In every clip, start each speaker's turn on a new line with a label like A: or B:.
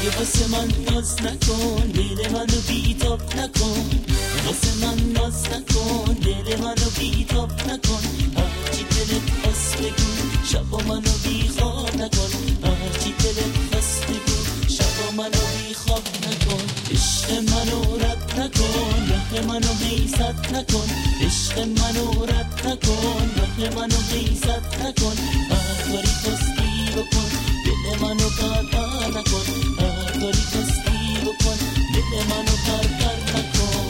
A: دیگه واسه من ناز نکن، دل منو بیتاب نکن. واسه من ناز نکن، دل منو بیتاب نکن. هرچی دلت خواست بگو، شبا منو بیخواب نکن. هرچی دلت خواست بگو، شبا منو بیخواب نکن. عشق منو رد نکن، راه منو بیست نکن. عشق منو رد نکن، راه منو بیست نکن. هر کاری خواستی بکن، دل منو پرپر نکن. هر کاری خواستی بکن، دل منو پرپر نکن.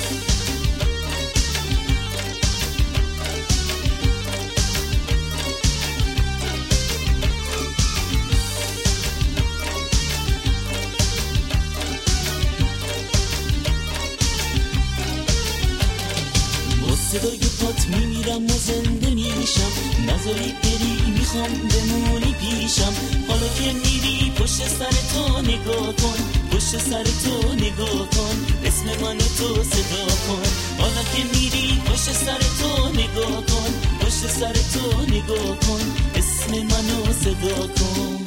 A: صدای پات میمیرم و زنده میشم، نذاری بری میخوام بمونی پیشم. حالا که میری پشت سر تو نگاه کن، پشت سر تو نگاه کن. اسم منو تو صدا کن. حالا که میری پشت سر تو نگاه کن، پشت سر تو نگاه کن. اسم منو صدا کن.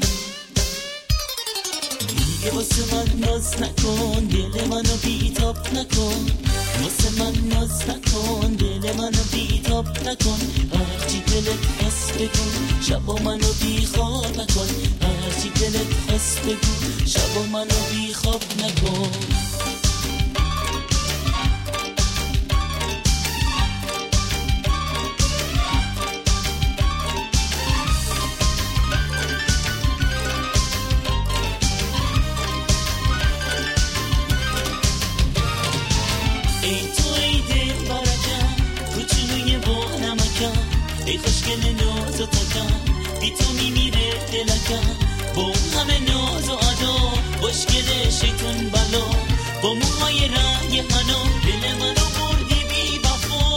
A: دیگه واسه من ناز نکن، دل منو بیتاب نکن. واسه من ناز نکن، دل منو بیتاب نکن. هرچی دلت خواست بگو، شبا منو بیخواب نکن. هرچی دلت خواست بگو، شبا منو بیخواب نکن. ای خوشگل ناز و تکم، بی تو میمیره دلکم. با اون همه ناز و ادا، خوشگل شیطون بلا. با موهای رنگ حنا، دل منو بردی بی وفا.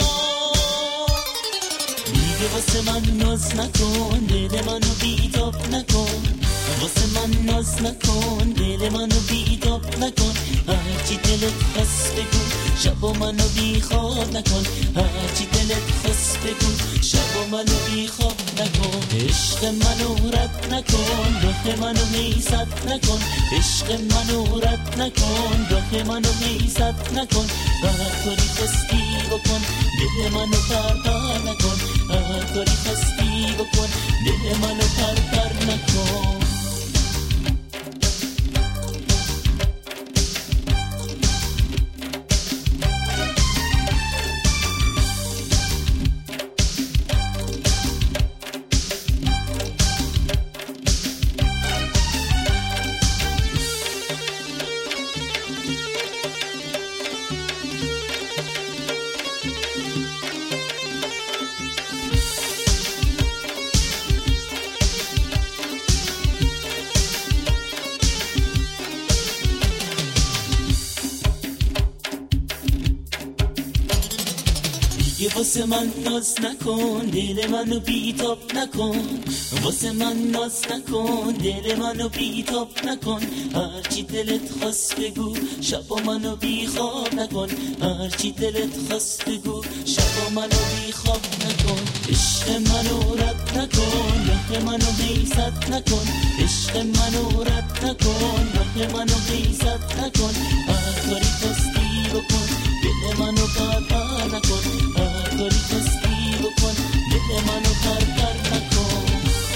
A: دیگه واسه من ناز نکن، دل منو بیتاب نکن. واسه من ناز نکن، دل منو بیتاب نکن. هرچی دلت خواست بگو، شبا منو بیخواب نکن. هرچی دلت خواست بگو، شبا منو بیخواب نکن. عشق منو رد نکن، راه منو میست نکن. عشق منو رد نکن، راه منو میست نکن. هر کاری خواستی بکن، دل منو پرپر نکن. هر کاری خواستی بکن، دل منو پرپر نکن. واسه من ناز نکن، دل منو بیتاب نکن. واسه من ناز نکن، دل منو بیتاب نکن. هرچی دلت خواست بگو، شبا منو بیخواب نکن. هرچی دلت خواست بگو، شبا منو بیخواب نکن. عشق منو رد نکن، راه منو بیست نکن. عشق منو رد نکن، راه منو بیست نکن. هر کاری خواستی بکن، دل منو پرپر نکن. هر کاری خواستی بکن، دل منو پرپر نکن.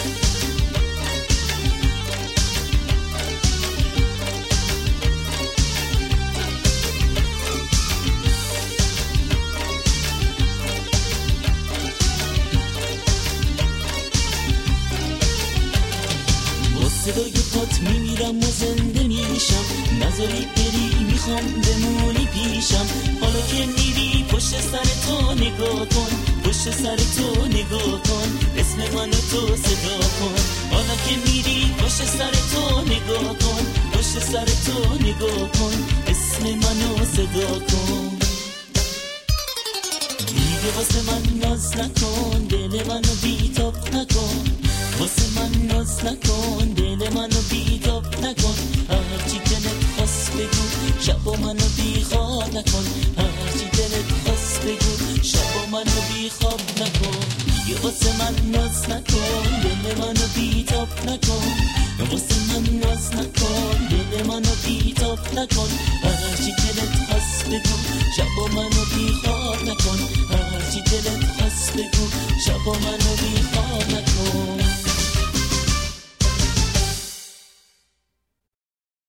A: صدای پات میمیرم و زنده میشم، نذاری بری میخوام بمونی پیشم. حالا که میری پشت سر تو نگاه کن، پشت سر تو نگاه کن. اسم منو تو صدا کن. حالا که میری پشت سر تو نگاه کن، پشت سر تو نگاه کن. اسم منو صدا کن. دیگه واسه من ناز نکن، دل منو بیتاب نکن. واسه من ناز نکن، دل منو بیتاب نکن. هرچی دلت خواست بگو، شبا منو بیخواب نکن. هرچی دلت خواست بگو، شبا منو بیخواب نکن. دیگه واسه من ناز نکن، دل منو بیتاب نکن. واسه من ناز نکن، دل نکن، هرچی دلت خواست بگو شبا منو بیخواب نکن، هرچی دلت خواست بگو شبا منو بیخواب نکن.